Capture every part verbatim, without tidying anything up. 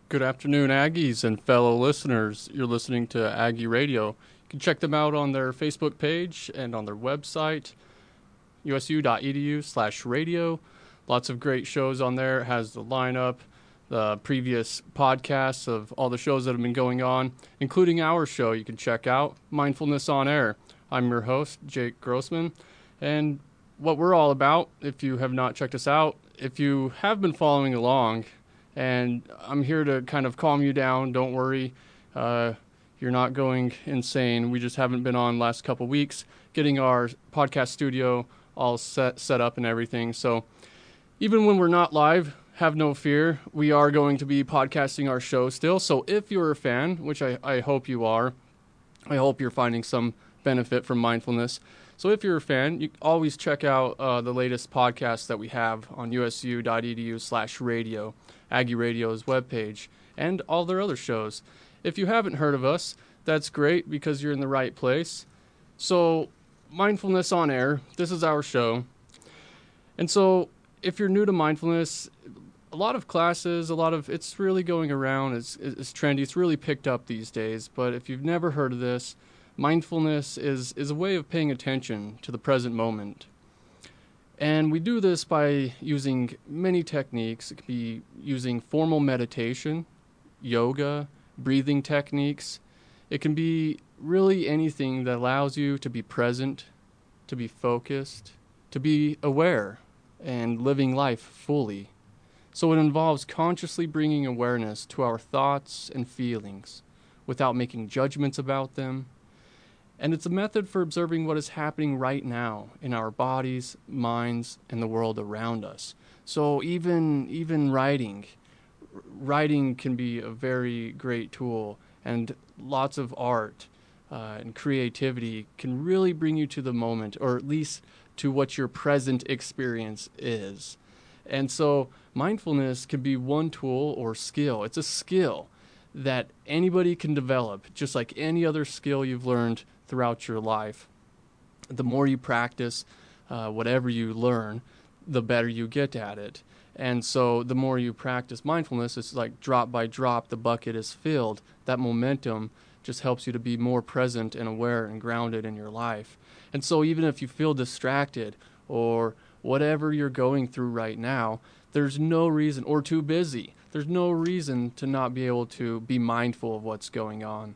Good afternoon, Aggies and fellow listeners. You're listening to Aggie Radio. You can check them out on their Facebook page and on their website, usu.edu slash radio. Lots of great shows on there. It has the lineup, the previous podcasts of all the shows that have been going on, including our show you can check out, Mindfulness on Air. I'm your host, Jake Grossman, and what we're all about, if you have not checked us out, if you have been following along, and I'm here to kind of calm you down. Don't worry. Uh, you're not going insane. We just haven't been on last couple weeks getting our podcast studio all set, set up and everything. So even when we're not live, have no fear. We are going to be podcasting our show still. So if you're a fan, which I, I hope you are, I hope you're finding some benefit from mindfulness. So if you're a fan, you always check out uh, the latest podcasts that we have on usu.edu slash radio. Aggie Radio's webpage, and all their other shows. If you haven't heard of us, that's great because you're in the right place. So, Mindfulness on Air, this is our show. And so, if you're new to mindfulness, a lot of classes, a lot of, it's really going around, it's, it's trendy, it's really picked up these days. But if you've never heard of this, mindfulness is, is a way of paying attention to the present moment. And we do this by using many techniques. It could be using formal meditation, yoga, breathing techniques. It can be really anything that allows you to be present, to be focused, to be aware, and living life fully. So it involves consciously bringing awareness to our thoughts and feelings without making judgments about them. And it's a method for observing what is happening right now in our bodies, minds, and the world around us. So even even writing, writing can be a very great tool, and lots of art uh, and creativity can really bring you to the moment, or at least to what your present experience is. And so mindfulness can be one tool or skill. It's a skill that anybody can develop, just like any other skill you've learned throughout your life. The more you practice uh, whatever you learn, the better you get at it. And so the more you practice mindfulness, it's like drop by drop, the bucket is filled. That momentum just helps you to be more present and aware and grounded in your life. And so even if you feel distracted or whatever you're going through right now, there's no reason, or too busy, there's no reason to not be able to be mindful of what's going on.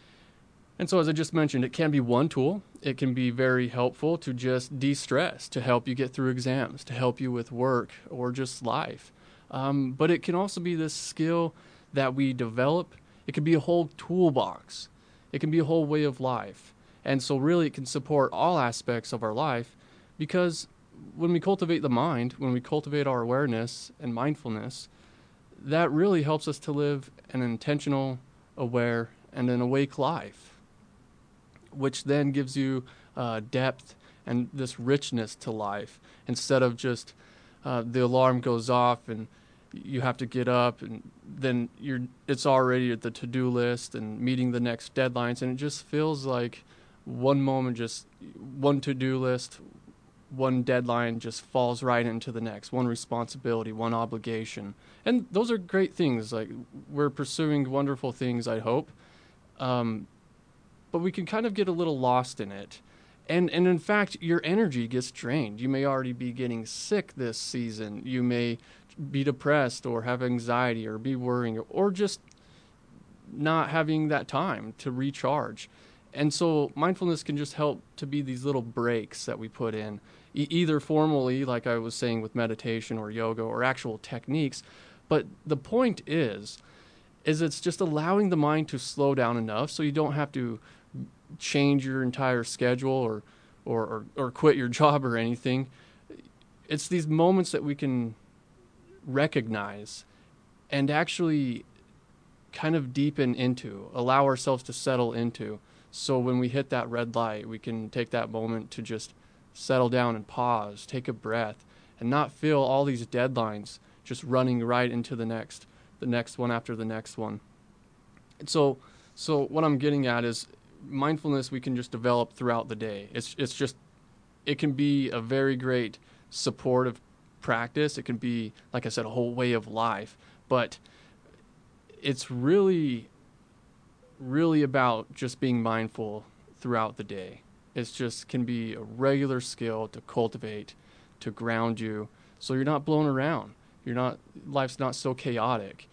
And so as I just mentioned, it can be one tool. It can be very helpful to just de-stress, to help you get through exams, to help you with work or just life. Um, but it can also be this skill that we develop. It can be a whole toolbox. It can be a whole way of life. And so really it can support all aspects of our life, because when we cultivate the mind, when we cultivate our awareness and mindfulness, that really helps us to live an intentional, aware, and an awake life, which then gives you uh, depth and this richness to life, instead of just uh, the alarm goes off and you have to get up and then you're it's already at the to-do list and meeting the next deadlines, and it just feels like one moment, just one to-do list, one deadline just falls right into the next, one responsibility, one obligation. And those are great things. Like, we're pursuing wonderful things, I hope. Um, but we can kind of get a little lost in it. And and in fact, your energy gets drained. You may already be getting sick this season. You may be depressed or have anxiety or be worrying or just not having that time to recharge. And so mindfulness can just help to be these little breaks that we put in, e- either formally, like I was saying with meditation or yoga or actual techniques. But the point is, is it's just allowing the mind to slow down enough so you don't have to change your entire schedule or, or, or, or quit your job or anything. It's these moments that we can recognize and actually kind of deepen into, allow ourselves to settle into. So when we hit that red light, we can take that moment to just settle down and pause, take a breath, and not feel all these deadlines just running right into the next, the next one after the next one. And so, so what I'm getting at is mindfulness we can just develop throughout the day. It's it's just, it can be a very great supportive practice. It can be, like I said, a whole way of life. But it's really, really about just being mindful throughout the day. It's just can be a regular skill to cultivate, to ground you, so you're not blown around. You're not, life's not so chaotic.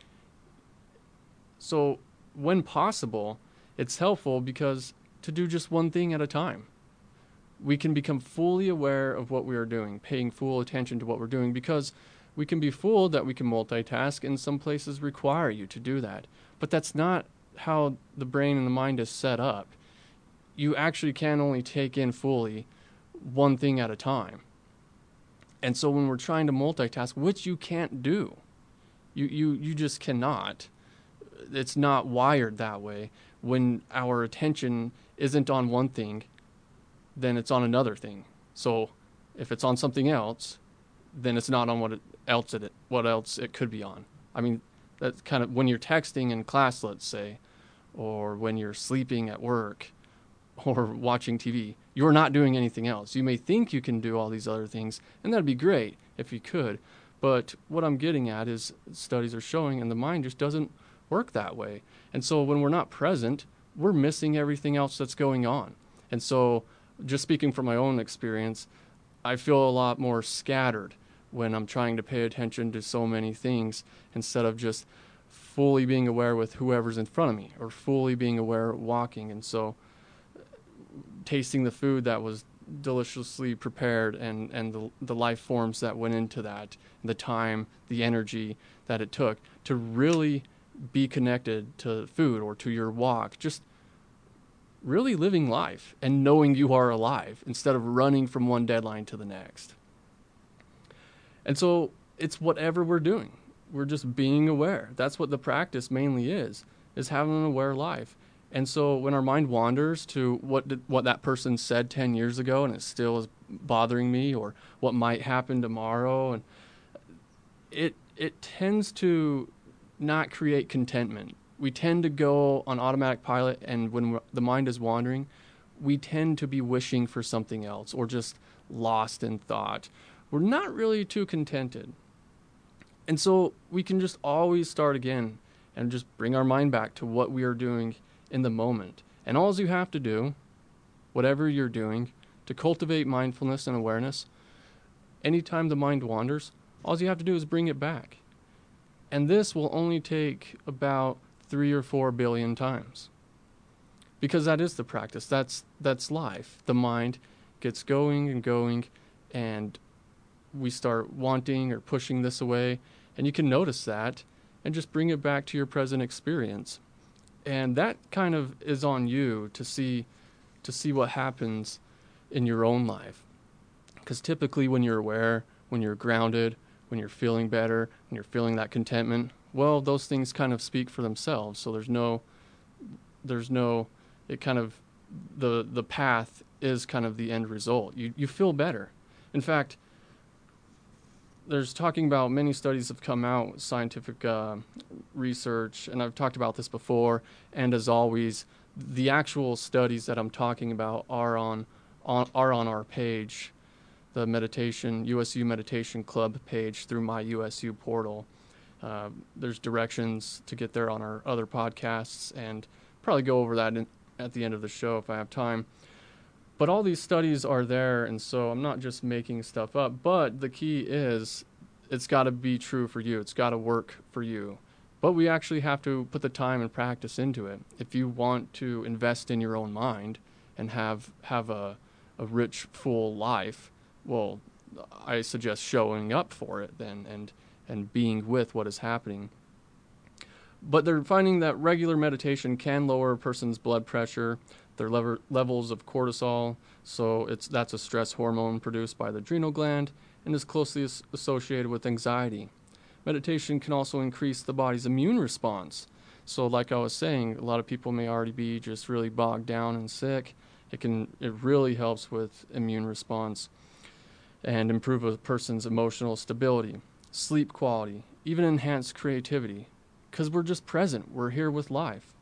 So when possible, it's helpful because to do just one thing at a time. We can become fully aware of what we are doing, paying full attention to what we're doing, because we can be fooled that we can multitask, and some places require you to do that. But that's not how the brain and the mind is set up. You actually can only take in fully one thing at a time. And so when we're trying to multitask, which you can't do, you, you, you just cannot. It's not wired that way. When our attention isn't on one thing, then it's on another thing. So if it's on something else, then it's not on what it, else it what else it could be on. I mean, that's kind of when you're texting in class, let's say, or when you're sleeping at work or watching T V, you're not doing anything else. You may think you can do all these other things, and that'd be great if you could. But what I'm getting at is studies are showing, and the mind just doesn't work that way. And so when we're not present, we're missing everything else that's going on. And so just speaking from my own experience, I feel a lot more scattered when I'm trying to pay attention to so many things instead of just fully being aware with whoever's in front of me or fully being aware walking. And so tasting the food that was deliciously prepared and, and the, the life forms that went into that, the time, the energy that it took to really be connected to food or to your walk, just really living life and knowing you are alive instead of running from one deadline to the next. And so it's whatever we're doing. We're just being aware. That's what the practice mainly is, is having an aware life. And so when our mind wanders to what did, what that person said ten years ago and it still is bothering me, or what might happen tomorrow, and it it tends to not create contentment. We tend to go on automatic pilot, and when the mind is wandering, we tend to be wishing for something else or just lost in thought. We're not really too contented. And so we can just always start again and just bring our mind back to what we are doing in the moment. And all you have to do, whatever you're doing, to cultivate mindfulness and awareness, anytime the mind wanders, all you have to do is bring it back. And this will only take about three or four billion times. Because that is the practice. That's that's life. The mind gets going and going, and we start wanting or pushing this away, and you can notice that and just bring it back to your present experience. And that kind of is on you to see to see what happens in your own life. Because typically when you're aware, when you're grounded, when you're feeling better, and you're feeling that contentment, well, those things kind of speak for themselves. So there's no, there's no, it kind of, the the path is kind of the end result. You you feel better. In fact, there's talking about, many studies have come out, scientific uh, research, and I've talked about this before, and as always, the actual studies that I'm talking about are on, on are on our page, the meditation, U S U Meditation Club page through my U S U portal. Uh, there's directions to get there on our other podcasts, and probably go over that in, at the end of the show if I have time. But all these studies are there, and so I'm not just making stuff up. But the key is it's got to be true for you. It's got to work for you. But we actually have to put the time and practice into it. If you want to invest in your own mind and have have a, a rich, full life, well, I suggest showing up for it then and, and being with what is happening. But they're finding that regular meditation can lower a person's blood pressure, their lever, levels of cortisol, so it's that's a stress hormone produced by the adrenal gland and is closely as- associated with anxiety. Meditation can also increase the body's immune response. So like I was saying, a lot of people may already be just really bogged down and sick. It can it really helps with immune response and improve a person's emotional stability, sleep quality, even enhance creativity, because we're just present. We're here with life.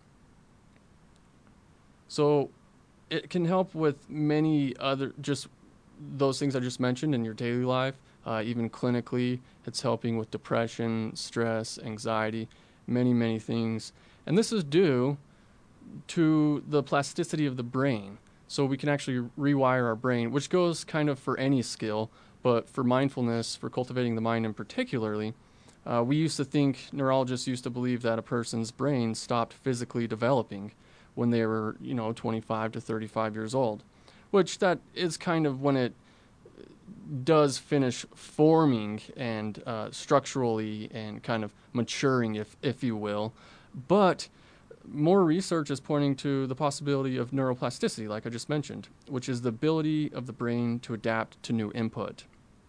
So it can help with many other, just those things I just mentioned in your daily life. Uh, even clinically, it's helping with depression, stress, anxiety, many, many things. And this is due to the plasticity of the brain. So we can actually rewire our brain, which goes kind of for any skill, but for mindfulness, for cultivating the mind in particularly, uh, we used to think, neurologists used to believe that a person's brain stopped physically developing when they were, you know, twenty-five to thirty-five years old, which that is kind of when it does finish forming and uh, structurally and kind of maturing, if if you will. But more research is pointing to the possibility of neuroplasticity, like I just mentioned, which is the ability of the brain to adapt to new input.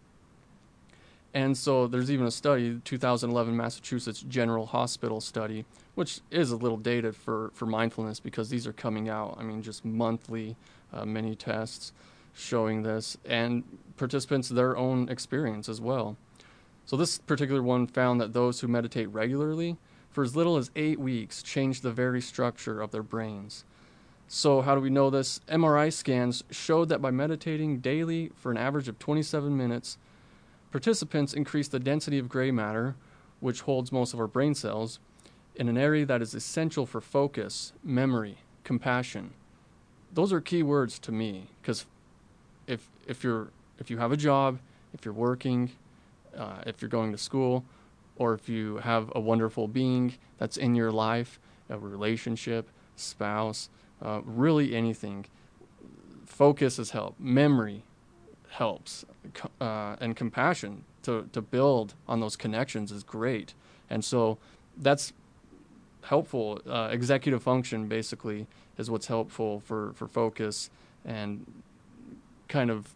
And so there's even a study, two thousand eleven Massachusetts General Hospital study, which is a little dated for, for mindfulness because these are coming out, I mean, just monthly, uh, many tests showing this, and participants their own experience as well. So this particular one found that those who meditate regularly for as little as eight weeks change the very structure of their brains. So how do we know this? M R I scans showed that by meditating daily for an average of twenty-seven minutes, participants increased the density of gray matter, which holds most of our brain cells, in an area that is essential for focus, memory, compassion. Those are key words to me, because if if you're if you have a job, if you're working, uh, if you're going to school, or if you have a wonderful being that's in your life, a relationship, spouse, uh, really anything, focus has helped. Memory helps, uh, and compassion to, to build on those connections is great. And so that's helpful. Uh, executive function basically is what's helpful for, for focus and kind of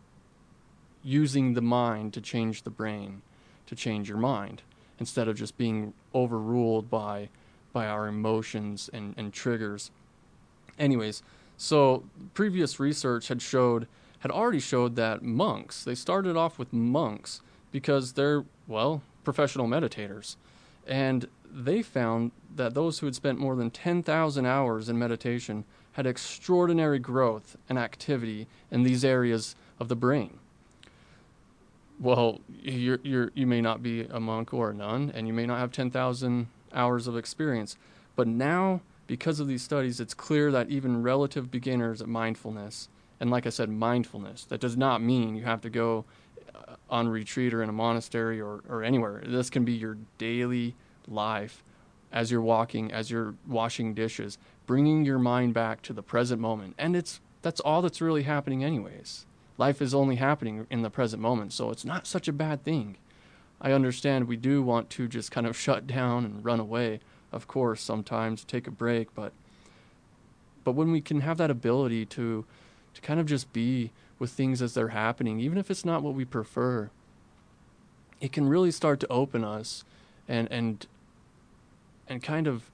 using the mind to change the brain, to change your mind, instead of just being overruled by by our emotions and, and triggers. Anyways, so previous research had showed had already showed that monks, they started off with monks because they're, well, professional meditators. And they found that those who had spent more than ten thousand hours in meditation had extraordinary growth and activity in these areas of the brain. Well, you're, you're, you may not be a monk or a nun, and you may not have ten thousand hours of experience. But now, because of these studies, it's clear that even relative beginners at mindfulness, and like I said, mindfulness, that does not mean you have to go on retreat or in a monastery or, or anywhere. This can be your daily life as you're walking, as you're washing dishes, bringing your mind back to the present moment. And it's that's all that's really happening anyways. Life is only happening in the present moment, so it's not such a bad thing. I understand we do want to just kind of shut down and run away, of course, sometimes, take a break, but but when we can have that ability to to kind of just be with things as they're happening, even if it's not what we prefer, it can really start to open us and and and kind of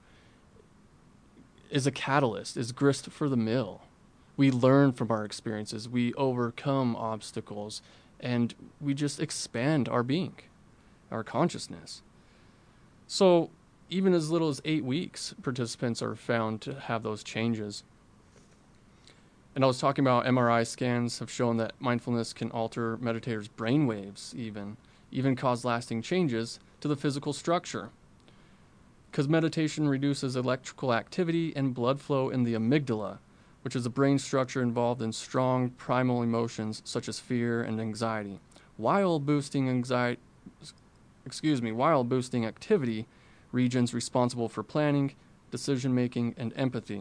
is a catalyst, is grist for the mill. We learn from our experiences, we overcome obstacles, and we just expand our being, our consciousness. So even as little as eight weeks, participants are found to have those changes. And I was talking about M R I scans have shown that mindfulness can alter meditators' brainwaves even, even cause lasting changes to the physical structure. Because meditation reduces electrical activity and blood flow in the amygdala, which is a brain structure involved in strong primal emotions such as fear and anxiety, while boosting anxiety, excuse me, while boosting activity regions responsible for planning, decision-making, and empathy.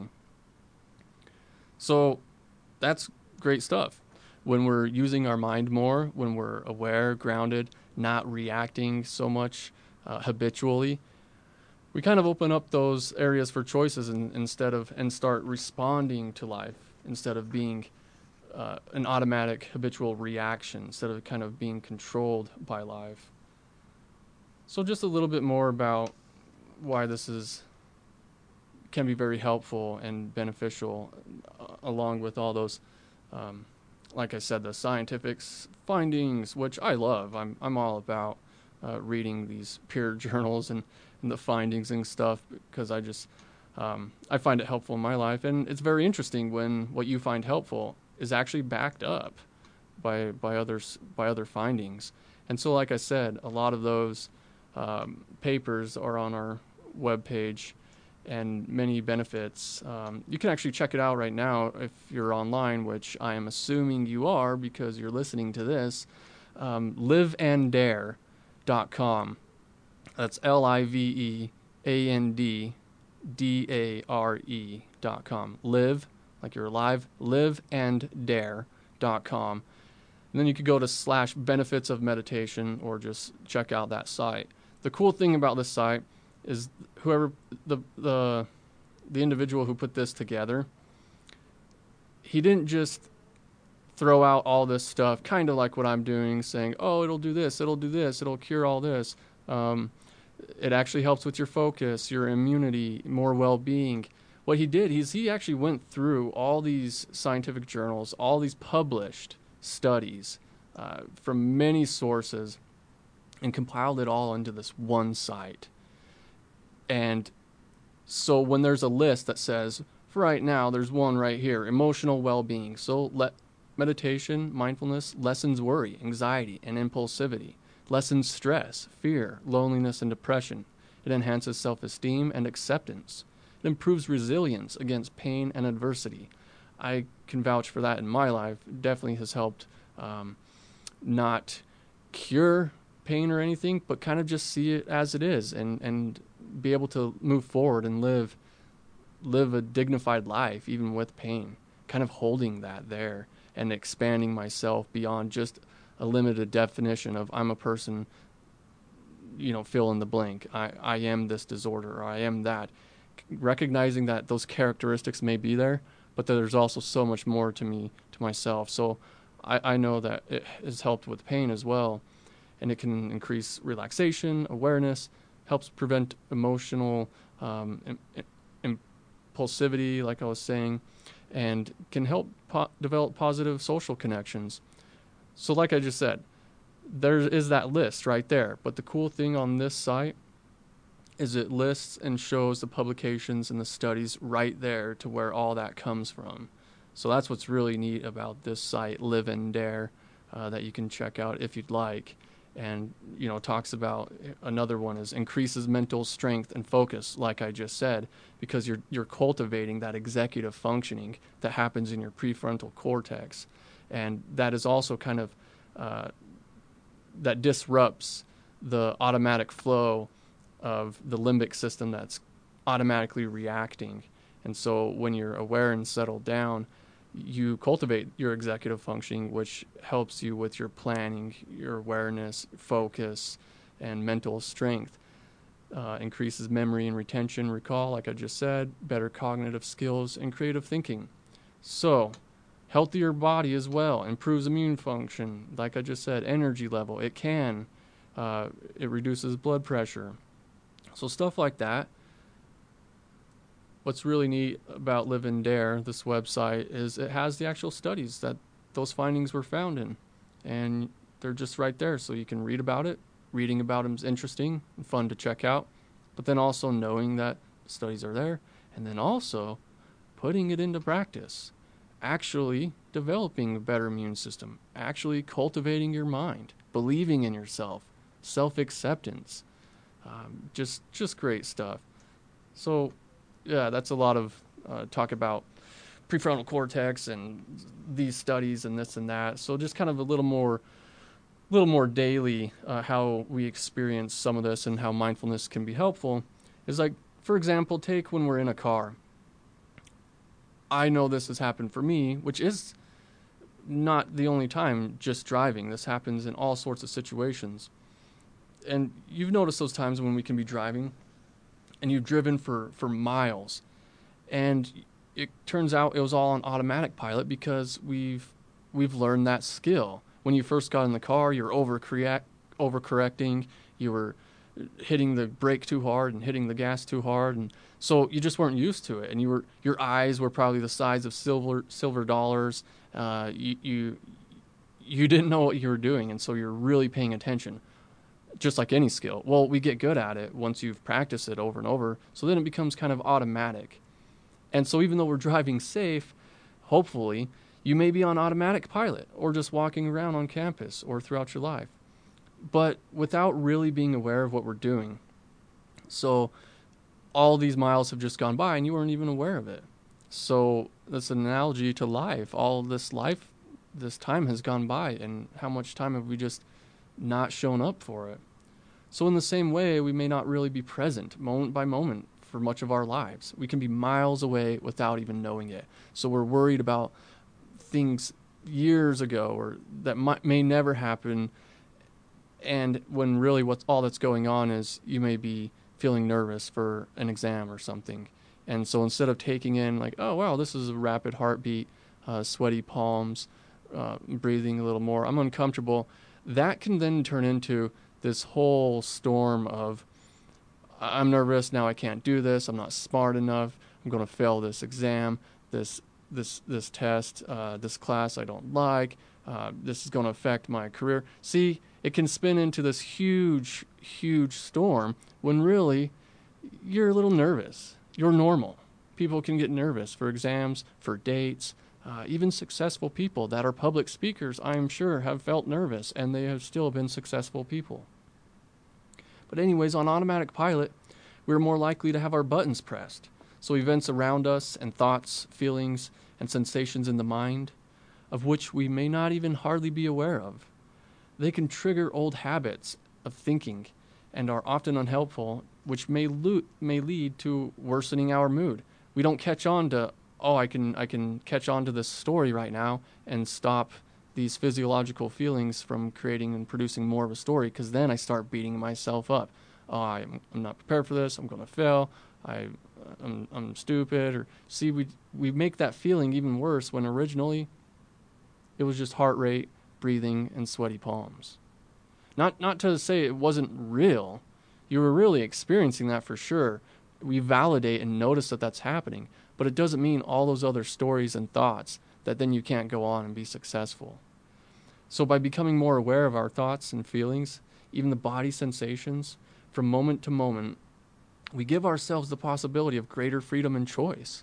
So that's great stuff. When we're using our mind more, when we're aware, grounded, not reacting so much uh, habitually, we kind of open up those areas for choices and, instead of and start responding to life instead of being uh, an automatic habitual reaction, instead of kind of being controlled by life. So just a little bit more about why this is can be very helpful and beneficial, uh, along with all those, um, like I said, the scientific findings, which I love. I'm I'm all about uh, reading these peer journals and, and the findings and stuff because I just um, I find it helpful in my life, and it's very interesting when what you find helpful is actually backed up by by others by other findings. And so, like I said, a lot of those um, papers are on our webpage and many benefits. Um, you can actually check it out right now if you're online, which I am assuming you are because you're listening to this. Um, live and dare dot com. That's L I V E A N D D A R E dot com. Live, like you're alive, live and dare dot com. And then you could go to slash benefits of meditation or just check out that site. The cool thing about this site is whoever the the the individual who put this together, he didn't just throw out all this stuff, kind of like what I'm doing, saying, oh, it'll do this, it'll do this, it'll cure all this. Um, it actually helps with your focus, your immunity, more well-being. What he did is he actually went through all these scientific journals, all these published studies uh, from many sources, and compiled it all into this one site. And so when there's a list that says, for right now, there's one right here, emotional well-being. So let meditation, mindfulness, lessens worry, anxiety, and impulsivity, lessens stress, fear, loneliness, and depression. It enhances self-esteem and acceptance. It improves resilience against pain and adversity. I can vouch for that in my life. It definitely has helped um, not cure pain or anything, but kind of just see it as it is and, and be able to move forward and live live a dignified life even with pain, kind of holding that there and expanding myself beyond just a limited definition of I'm a person, you know, fill in the blank. I, I am this disorder or I am that. Recognizing that those characteristics may be there, but that there's also so much more to me, to myself. So I, I know that it has helped with pain as well. And it can increase relaxation, awareness, helps prevent emotional um, im- impulsivity, like I was saying, and can help po- develop positive social connections. So like I just said, there is that list right there. But the cool thing on this site is it lists and shows the publications and the studies right there to where all that comes from. So that's what's really neat about this site, Live and Dare, uh, that you can check out if you'd like. And, you know, talks about another one is increases mental strength and focus, like I just said, because you're you're cultivating that executive functioning that happens in your prefrontal cortex. And that is also kind of, uh, that disrupts the automatic flow of the limbic system that's automatically reacting. And so when you're aware and settled down, you cultivate your executive functioning, which helps you with your planning, your awareness, focus, and mental strength. Uh, increases memory and retention, recall, like I just said, better cognitive skills, and creative thinking. So, healthier body as well, improves immune function, like I just said, energy level. It can, uh, it reduces blood pressure. So stuff like that. What's really neat about Live and Dare, this website, is it has the actual studies that those findings were found in. And they're just right there, so you can read about it. Reading about them is interesting and fun to check out. But then also knowing that studies are there, and then also putting it into practice. Actually developing a better immune system. Actually cultivating your mind. Believing in yourself. Self-acceptance. Um, just, just great stuff. So, yeah, that's a lot of uh, talk about prefrontal cortex and these studies and this and that. So just kind of a little more, little more daily uh, how we experience some of this and how mindfulness can be helpful is like, for example, take when we're in a car. I know this has happened for me, which is not the only time just driving. This happens in all sorts of situations. And you've noticed those times when we can be driving and you've driven for, for miles, and it turns out it was all on automatic pilot because we've we've learned that skill. When you first got in the car, you're overcorrect, overcorrecting, you were hitting the brake too hard and hitting the gas too hard, and so you just weren't used to it. And you were your eyes were probably the size of silver silver dollars. Uh, you you you didn't know what you were doing, and so you're really paying attention. Just like any skill. Well, we get good at it once you've practiced it over and over, so then it becomes kind of automatic. And so even though we're driving safe, hopefully, you may be on automatic pilot or just walking around on campus or throughout your life, but without really being aware of what we're doing. So all these miles have just gone by and you weren't even aware of it. So that's an analogy to life. All this life, this time has gone by, and how much time have we just not shown up for it? So in the same way, we may not really be present moment by moment for much of our lives. We can be miles away without even knowing it. So we're worried about things years ago or that might, may never happen. And when really what's all that's going on is you may be feeling nervous for an exam or something. And so instead of taking in like, oh, wow, this is a rapid heartbeat, uh, sweaty palms, uh, breathing a little more, I'm uncomfortable, that can then turn into this whole storm of, I'm nervous, now I can't do this, I'm not smart enough, I'm going to fail this exam, this this this test, uh, this class I don't like, uh, this is going to affect my career. See, it can spin into this huge, huge storm when really you're a little nervous. You're normal. People can get nervous for exams, for dates. Uh, even successful people that are public speakers, I'm sure, have felt nervous, and they have still been successful people. But anyways, on automatic pilot, we're more likely to have our buttons pressed. So events around us and thoughts, feelings, and sensations in the mind, of which we may not even hardly be aware of. They can trigger old habits of thinking and are often unhelpful, which may, lo- may lead to worsening our mood. We don't catch on to, oh, I can I can catch on to this story right now and stop these physiological feelings from creating and producing more of a story, because then I start beating myself up. Oh, I'm, I'm not prepared for this. I'm going to fail. I, I'm, I'm stupid. Or see, we we make that feeling even worse when originally it was just heart rate, breathing, and sweaty palms. Not not to say it wasn't real. You were really experiencing that for sure. We validate and notice that that's happening, but it doesn't mean all those other stories and thoughts that then you can't go on and be successful. So by becoming more aware of our thoughts and feelings, even the body sensations, from moment to moment, we give ourselves the possibility of greater freedom and choice.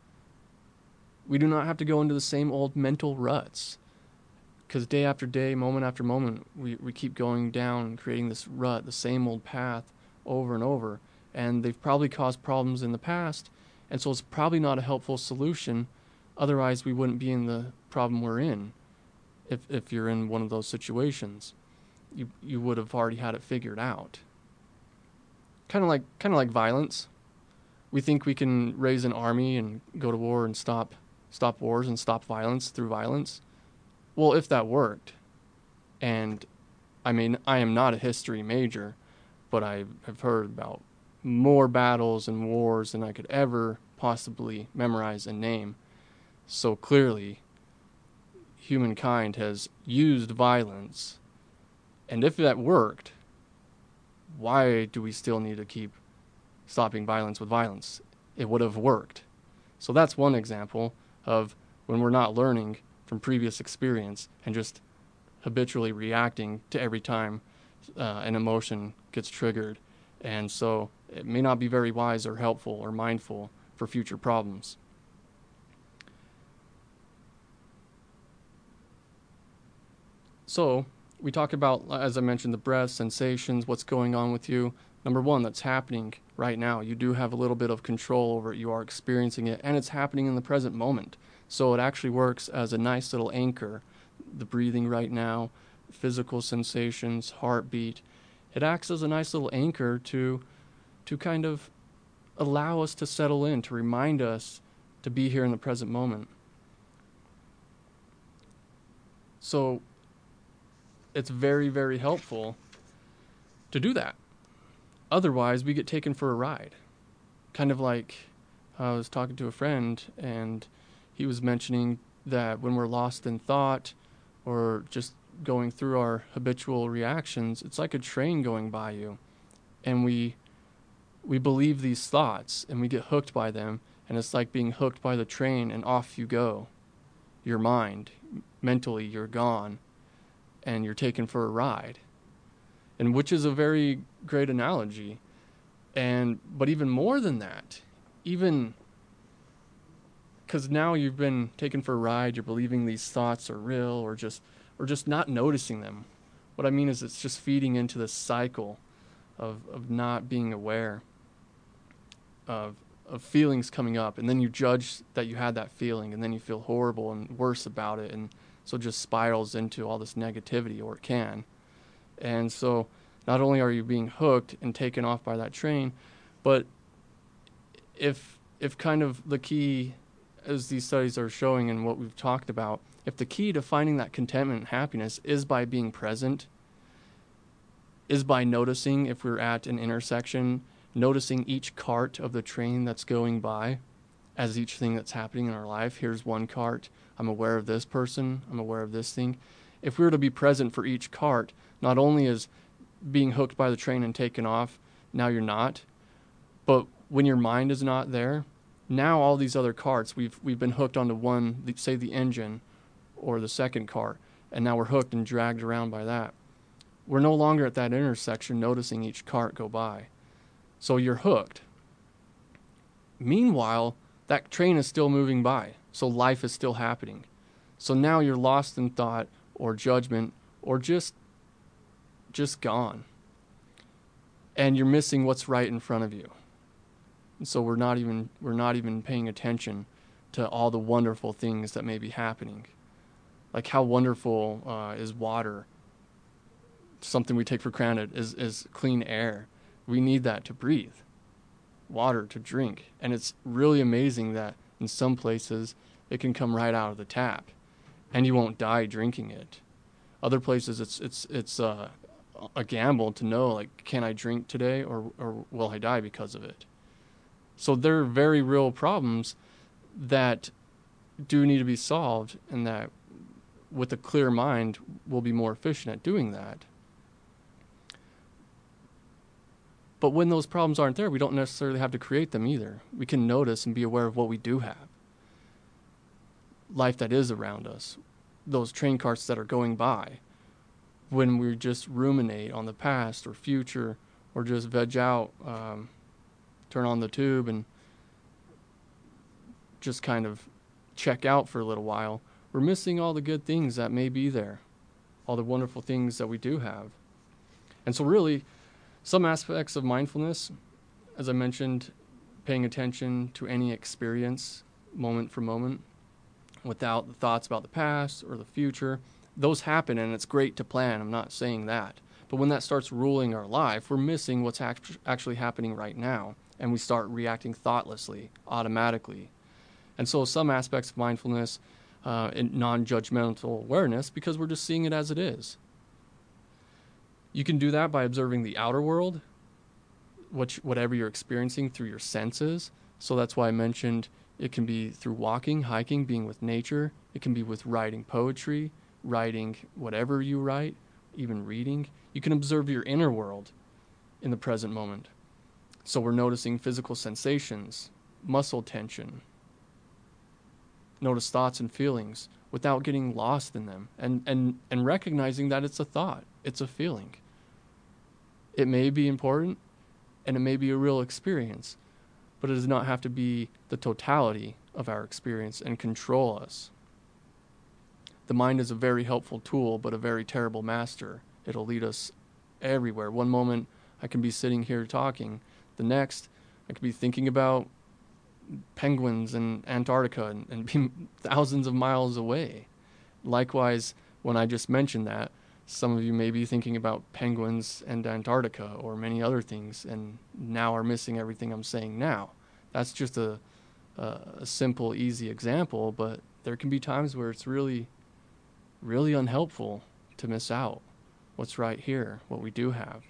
We do not have to go into the same old mental ruts, because day after day, moment after moment, we, we keep going down and creating this rut, the same old path over and over, and they've probably caused problems in the past, and so it's probably not a helpful solution. Otherwise, we wouldn't be in the problem we're in. If if you're in one of those situations, you you would have already had it figured out. Kind of like kind of like violence. We think we can raise an army and go to war and stop stop wars and stop violence through violence. Well, if that worked, and I mean, I am not a history major, but I have heard about more battles and wars than I could ever possibly memorize and name. So clearly, humankind has used violence, and if that worked, why do we still need to keep stopping violence with violence? It would have worked. So that's one example of when we're not learning from previous experience and just habitually reacting to every time uh, an emotion gets triggered. And so it may not be very wise or helpful or mindful for future problems. So we talk about, as I mentioned, the breath, sensations, what's going on with you. Number one, that's happening right now. You do have a little bit of control over it. You are experiencing it, and it's happening in the present moment. So it actually works as a nice little anchor. The breathing right now, physical sensations, heartbeat. It acts as a nice little anchor to, to kind of allow us to settle in, to remind us to be here in the present moment. So it's very, very helpful to do that. Otherwise, we get taken for a ride. Kind of like I was talking to a friend, and he was mentioning that when we're lost in thought or just going through our habitual reactions, it's like a train going by you. And we we believe these thoughts, and we get hooked by them, and it's like being hooked by the train, and off you go. Your mind, mentally, you're gone, and you're taken for a ride. And which is a very great analogy. And but even more than that, even because now you've been taken for a ride, you're believing these thoughts are real, or just or just not noticing them. What I mean is it's just feeding into this cycle of, of not being aware. of of feelings coming up, and then you judge that you had that feeling, and then you feel horrible and worse about it, and so it just spirals into all this negativity, or it can. And so not only are you being hooked and taken off by that train, but if if kind of the key, as these studies are showing and what we've talked about, if the key to finding that contentment and happiness is by being present, is by noticing, if we're at an intersection, noticing each cart of the train that's going by as each thing that's happening in our life. Here's one cart. I'm aware of this person. I'm aware of this thing. If we were to be present for each cart, not only is being hooked by the train and taken off, now you're not, but when your mind is not there, now all these other carts, we've we've been hooked onto one, say the engine or the second cart, and now we're hooked and dragged around by that. We're no longer at that intersection noticing each cart go by. So you're hooked. Meanwhile, that train is still moving by, so life is still happening. So now you're lost in thought or judgment or just just gone. And you're missing what's right in front of you. And so we're not even we're not even paying attention to all the wonderful things that may be happening. Like how wonderful uh, is water. Something we take for granted is, is clean air. We need that to breathe. Water to drink. And it's really amazing that in some places it can come right out of the tap and you won't die drinking it. Other places it's it's it's uh, a gamble to know, like, can I drink today or, or will I die because of it? So there are very real problems that do need to be solved, and that with a clear mind we'll be more efficient at doing that. But when those problems aren't there, we don't necessarily have to create them either. We can notice and be aware of what we do have. Life that is around us. Those train carts that are going by. When we just ruminate on the past or future, or just veg out, um, turn on the tube and just kind of check out for a little while, we're missing all the good things that may be there. All the wonderful things that we do have. And so really, some aspects of mindfulness, as I mentioned, paying attention to any experience moment for moment without the thoughts about the past or the future, those happen and it's great to plan. I'm not saying that. But when that starts ruling our life, we're missing what's act- actually happening right now, and we start reacting thoughtlessly, automatically. And so some aspects of mindfulness, uh, and non-judgmental awareness, because we're just seeing it as it is. You can do that by observing the outer world, which, whatever you're experiencing through your senses. So that's why I mentioned it can be through walking, hiking, being with nature. It can be with writing poetry, writing whatever you write, even reading. You can observe your inner world in the present moment. So we're noticing physical sensations, muscle tension. Notice thoughts and feelings without getting lost in them, and, and, and recognizing that it's a thought, it's a feeling. It may be important, and it may be a real experience, but it does not have to be the totality of our experience and control us. The mind is a very helpful tool, but a very terrible master. It'll lead us everywhere. One moment, I can be sitting here talking. The next, I could be thinking about penguins in Antarctica and, and be thousands of miles away. Likewise, when I just mentioned that, some of you may be thinking about penguins and Antarctica or many other things, and now are missing everything I'm saying now. That's just a, a, a simple, easy example, but there can be times where it's really, really unhelpful to miss out what's right here, what we do have.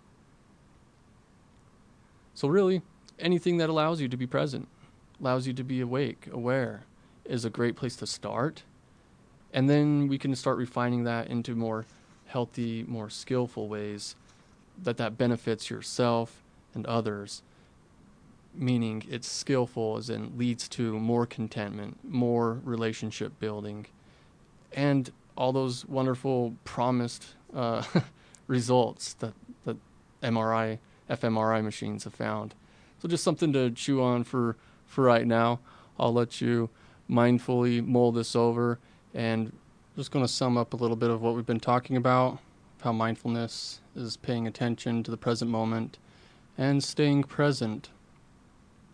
So really, anything that allows you to be present, allows you to be awake, aware, is a great place to start. And then we can start refining that into more healthy, more skillful ways that that benefits yourself and others. Meaning it's skillful as in leads to more contentment, more relationship building, and all those wonderful promised uh, results that, that M R I, fMRI machines have found. So just something to chew on for, for right now. I'll let you mindfully mull this over, and just going to sum up a little bit of what we've been talking about, how mindfulness is paying attention to the present moment and staying present.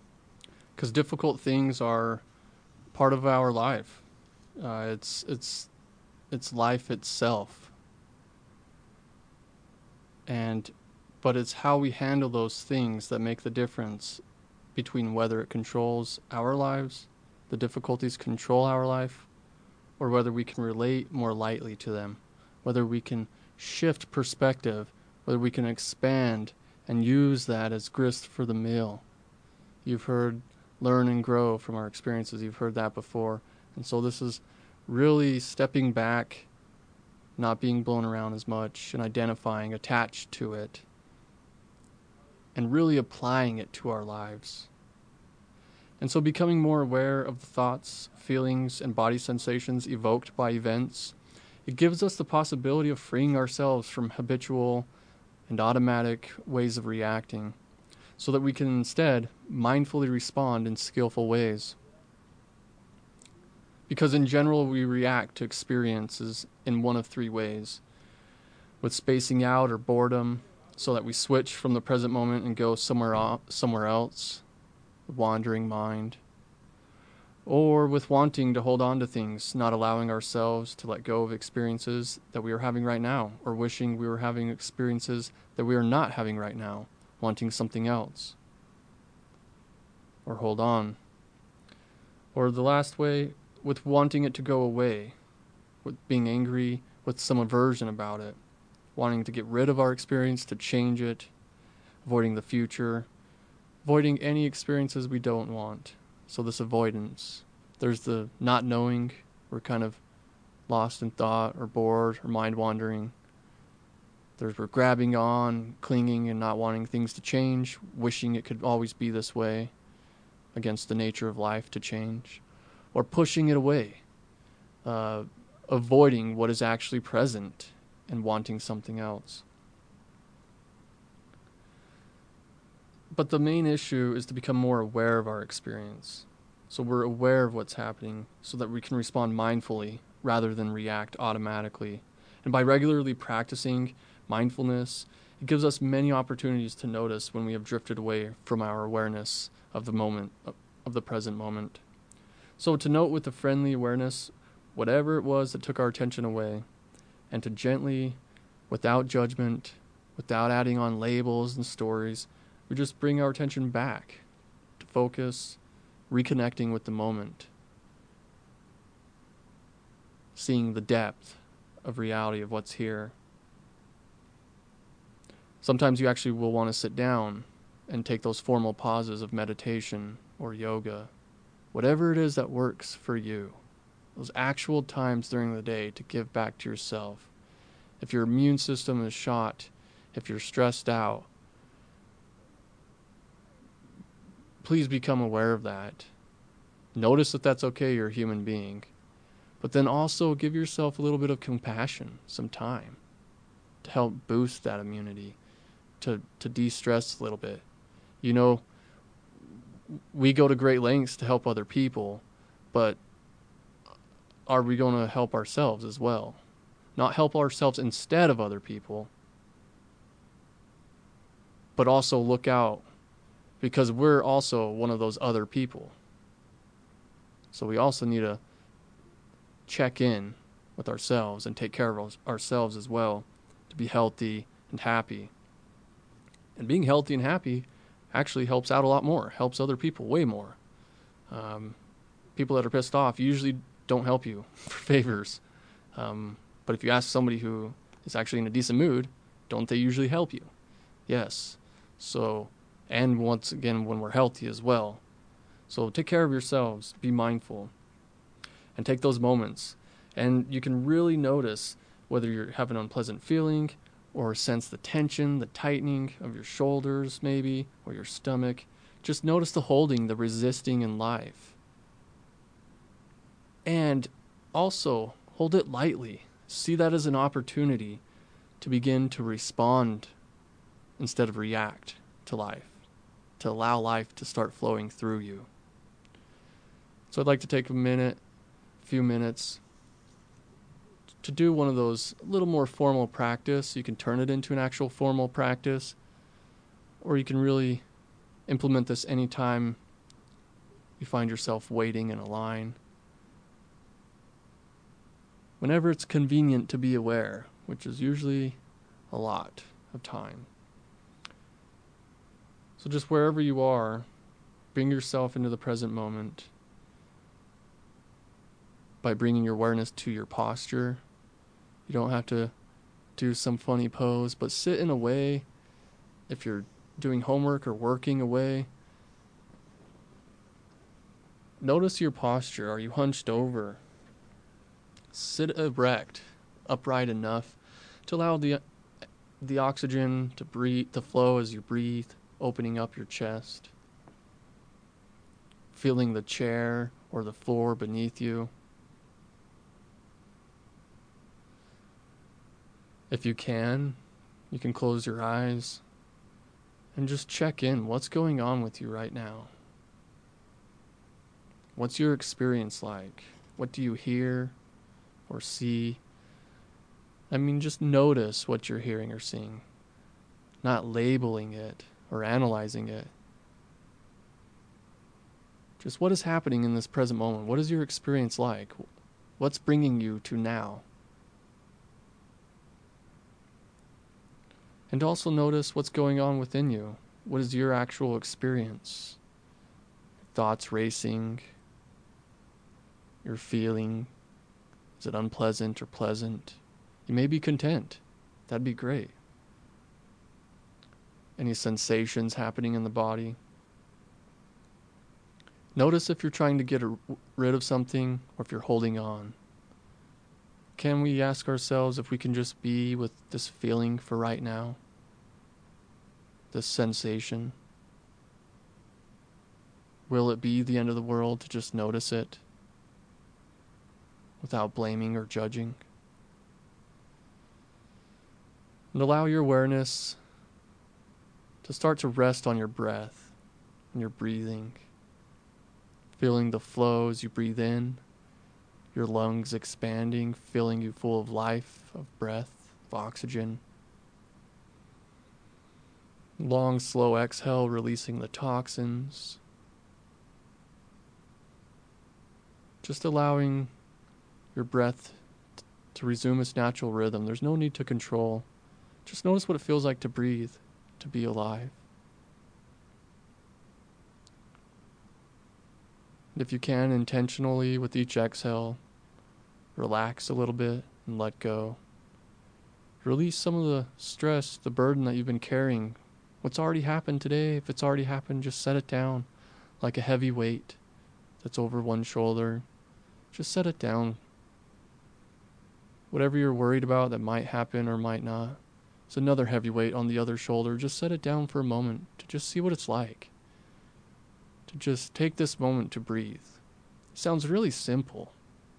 because difficult things are part of our life. Uh, it's it's it's life itself, and but it's how we handle those things that make the difference between whether it controls our lives, the difficulties control our life, or whether we can relate more lightly to them, whether we can shift perspective, whether we can expand and use that as grist for the mill. You've heard learn and grow from our experiences. You've heard that before. And so this is really stepping back, not being blown around as much, and identifying, attached to it, and really applying it to our lives. And so becoming more aware of the thoughts, feelings, and body sensations evoked by events, it gives us the possibility of freeing ourselves from habitual and automatic ways of reacting, so that we can instead mindfully respond in skillful ways. Because in general, we react to experiences in one of three ways: with spacing out or boredom, so that we switch from the present moment and go somewhere o- somewhere else, the wandering mind; or with wanting to hold on to things, not allowing ourselves to let go of experiences that we are having right now, or wishing we were having experiences that we are not having right now, wanting something else, or hold on. Or the last way, with wanting it to go away, with being angry, with some aversion about it, wanting to get rid of our experience, to change it, avoiding the future, avoiding any experiences we don't want. So this avoidance. There's the not knowing, we're kind of lost in thought or bored or mind wandering. There's we're grabbing on, clinging and not wanting things to change, wishing it could always be this way, against the nature of life to change. Or pushing it away, uh, avoiding what is actually present and wanting something else. But the main issue is to become more aware of our experience. So we're aware of what's happening so that we can respond mindfully rather than react automatically. And by regularly practicing mindfulness, it gives us many opportunities to notice when we have drifted away from our awareness of the moment, of the present moment. So to note with a friendly awareness whatever it was that took our attention away, and to gently, without judgment, without adding on labels and stories, we just bring our attention back to focus, reconnecting with the moment, seeing the depth of reality of what's here. Sometimes you actually will want to sit down and take those formal pauses of meditation or yoga, whatever it is that works for you. Those actual times during the day to give back to yourself. If your immune system is shot, if you're stressed out, please become aware of that. Notice that that's okay, you're a human being. But then also give yourself a little bit of compassion, some time, to help boost that immunity, to, to de-stress a little bit. You know, we go to great lengths to help other people, but are we going to help ourselves as well? Not help ourselves instead of other people, but also look out, because we're also one of those other people. So we also need to check in with ourselves and take care of ourselves as well to be healthy and happy. And being healthy and happy actually helps out a lot more, helps other people way more. Um, people that are pissed off usually don't help you for favors. Um, but if you ask somebody who is actually in a decent mood, don't they usually help you? Yes. So, and once again, when we're healthy as well. So take care of yourselves, be mindful, and take those moments. And you can really notice whether you're having an unpleasant feeling or sense the tension, the tightening of your shoulders maybe, or your stomach. Just notice the holding, the resisting in life. And also hold it lightly. See that as an opportunity to begin to respond instead of react to life, to allow life to start flowing through you. So I'd like to take a minute, a few minutes, to do one of those little more formal practice. You can turn it into an actual formal practice, or you can really implement this anytime you find yourself waiting in a line. Whenever it's convenient to be aware, which is usually a lot of time. So just wherever you are, bring yourself into the present moment by bringing your awareness to your posture. You don't have to do some funny pose, but sit in a way, if you're doing homework or working away, notice your posture. Are you hunched over? Sit erect, upright enough to allow the the oxygen to breathe, to flow as you breathe, opening up your chest, feeling the chair or the floor beneath you. If you can, you can close your eyes and just check in. What's going on with you right now? What's your experience like? What do you hear or see? I mean, just notice what you're hearing or seeing, not labeling it or analyzing it. Just what is happening in this present moment? What is your experience like? What's bringing you to now? And also notice what's going on within you. What is your actual experience? Thoughts racing? You're feeling? Is it unpleasant or pleasant? You may be content. That'd be great. Any sensations happening in the body? Notice if you're trying to get a, rid of something or if you're holding on. Can we ask ourselves if we can just be with this feeling for right now? This sensation? Will it be the end of the world to just notice it without blaming or judging? And allow your awareness to start to rest on your breath and your breathing, feeling the flow as you breathe in, your lungs expanding, filling you full of life, of breath, of oxygen. Long, slow exhale, releasing the toxins. Just allowing your breath t- to resume its natural rhythm. There's no need to control. Just notice what it feels like to breathe, to be alive. And if you can, intentionally, with each exhale, relax a little bit and let go. Release some of the stress, the burden that you've been carrying. What's already happened today, if it's already happened, just set it down like a heavy weight that's over one shoulder. Just set it down. Whatever you're worried about that might happen or might not, it's another heavy weight on the other shoulder. Just set it down for a moment to just see what it's like. To just take this moment to breathe. It sounds really simple.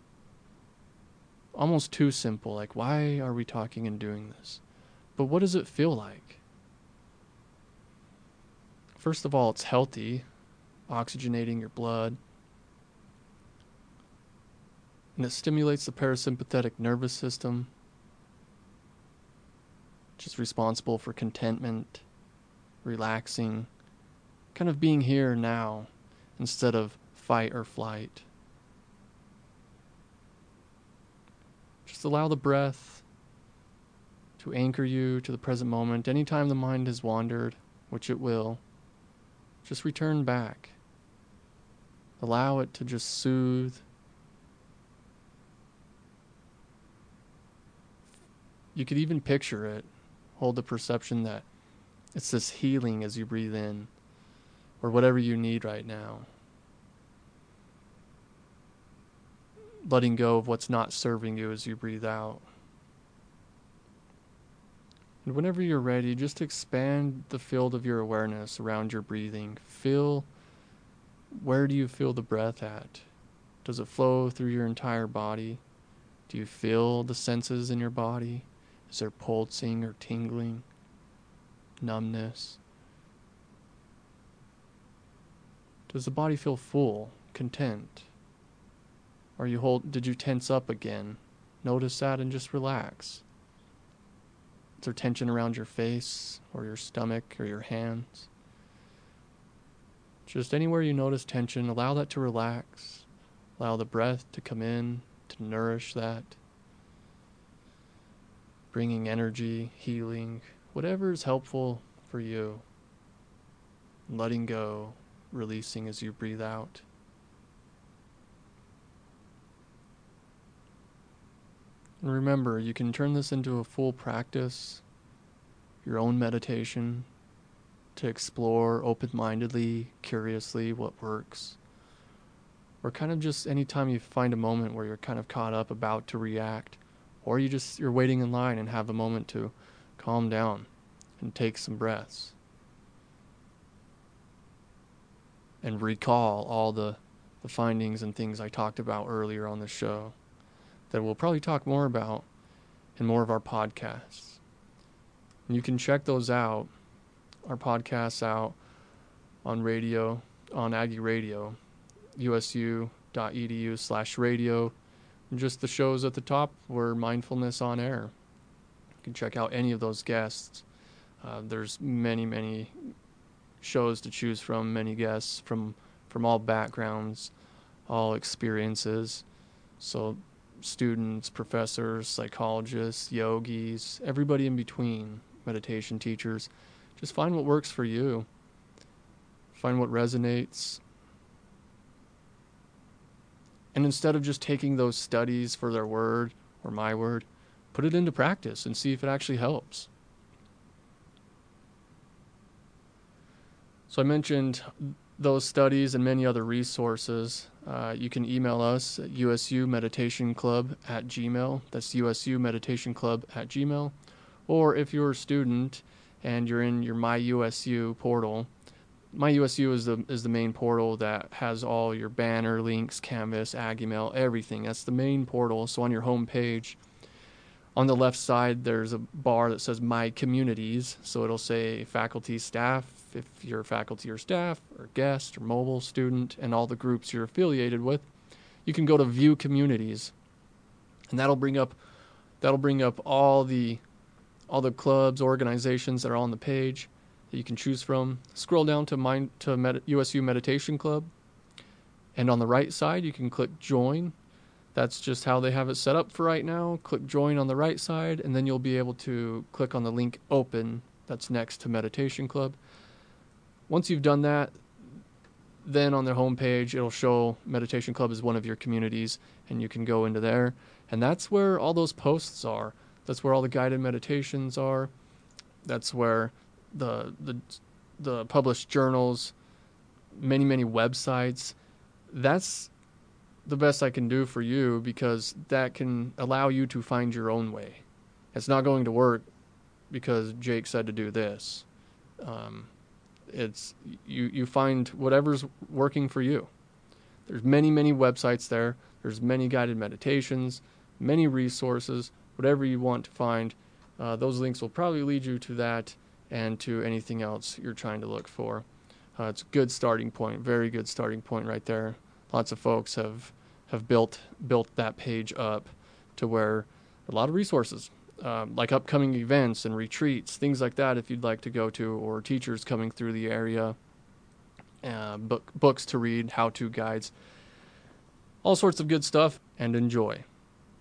Almost too simple. Like, why are we talking and doing this? But what does it feel like? First of all, it's healthy, oxygenating your blood. And it stimulates the parasympathetic nervous system, which is responsible for contentment, relaxing, kind of being here now instead of fight or flight. Just allow the breath to anchor you to the present moment. Anytime the mind has wandered, which it will, just return back. Allow it to just soothe. You could even picture it. Hold the perception that it's this healing as you breathe in, or whatever you need right now. Letting go of what's not serving you as you breathe out. And whenever you're ready, just expand the field of your awareness around your breathing. Feel, where do you feel the breath at? Does it flow through your entire body? Do you feel the senses in your body? Is there pulsing or tingling? Numbness? Does the body feel full, content? Are you hold, did you tense up again? Notice that and just relax. Is there tension around your face or your stomach or your hands? Just anywhere you notice tension, allow that to relax. Allow the breath to come in, to nourish that. Bringing energy, healing, whatever is helpful for you. Letting go, releasing as you breathe out. And remember, you can turn this into a full practice, your own meditation, to explore open-mindedly, curiously what works. Or kind of just anytime you find a moment where you're kind of caught up about to react, or you just, you're waiting in line and have a moment to calm down and take some breaths. And recall all the, the findings and things I talked about earlier on the show that we'll probably talk more about in more of our podcasts. And you can check those out, our podcasts out on radio, on Aggie Radio, usu.edu slash radio, and just the shows at the top were Mindfulness on Air. You can check out any of those guests. Uh, there's many, many shows to choose from, many guests from, from all backgrounds, all experiences. So students, professors, psychologists, yogis, everybody in between, meditation teachers. Just find what works for you. Find what resonates. And instead of just taking those studies for their word or my word, put it into practice and see if it actually helps. So I mentioned those studies and many other resources. Uh, you can email us at usumeditationclub at gmail. That's usumeditationclub at gmail. Or if you're a student and you're in your MyUSU portal, MyUSU is the is the main portal that has all your banner links, Canvas, AggieMail, everything. That's the main portal. So on your home page, on the left side, there's a bar that says My Communities. So it'll say faculty, staff, if you're faculty or staff, or guest, or mobile student, and all the groups you're affiliated with. You can go to View Communities, and that'll bring up that'll bring up all the all the clubs, organizations that are on the page that you can choose from. Scroll down to Mind to Med, U S U Meditation Club, and on the right side you can click Join. That's just how they have it set up for right now. Click Join on the right side, and then you'll be able to click on the link Open that's next to Meditation Club. Once you've done that, then on their homepage, it'll show Meditation Club as one of your communities, and you can go into there. And that's where all those posts are. That's where all the guided meditations are. That's where the the the published journals, many, many websites. That's the best I can do for you, because that can allow you to find your own way. It's not going to work because Jake said to do this. Um, it's you, you find whatever's working for you. There's many, many websites there. There's many guided meditations, many resources, whatever you want to find. Uh, those links will probably lead you to that and to anything else you're trying to look for. Uh, it's a good starting point, very good starting point right there. Lots of folks have have built built that page up to where a lot of resources, um, like upcoming events and retreats, things like that, if you'd like to go to, or teachers coming through the area, uh, book books to read, how-to guides, all sorts of good stuff, and enjoy.